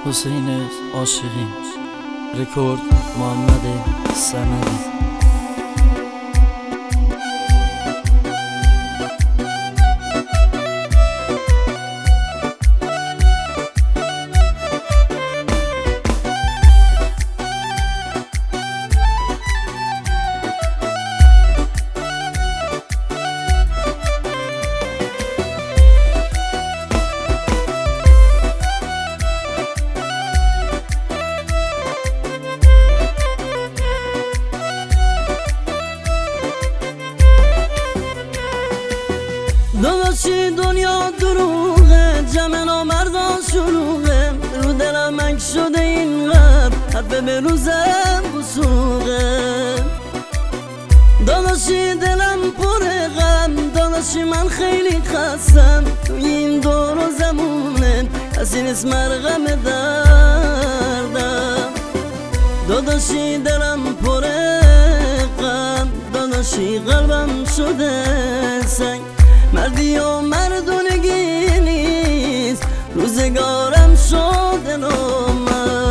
حسین عاشقی، رکورد محمد صمدی. داداشی دنیا دروغه، جمع نامردان شلوغه، رو دلم منگ شده اینقدر حرف به روزم بسوغه. داداشی دلم پر غم، داداشی من خیلی خستم، توی این دور و زمونه کسی نیست مرهم دردم. داداشی دلم پر غم، داداشی قلبم شده سنگ، مردی و مردونگی نیست، روزگارم شده نامرد.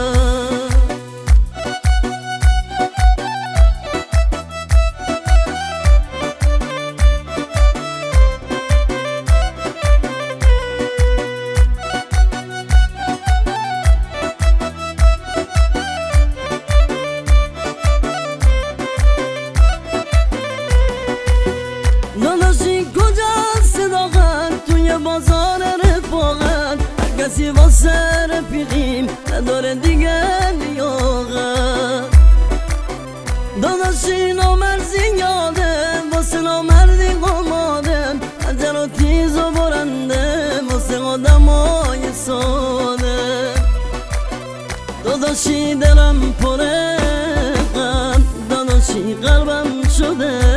داداشی کجاست صداقت توی بازار رفاقت، هر کسی واسه رفیقیم نداره دیگه لیاقت. داداشی نامرزی یاده واسه نامردی قماده، حجر و تیز و برنده واسه آدمای ساده. داداشی دلم پر غم، داداشی قلبم شده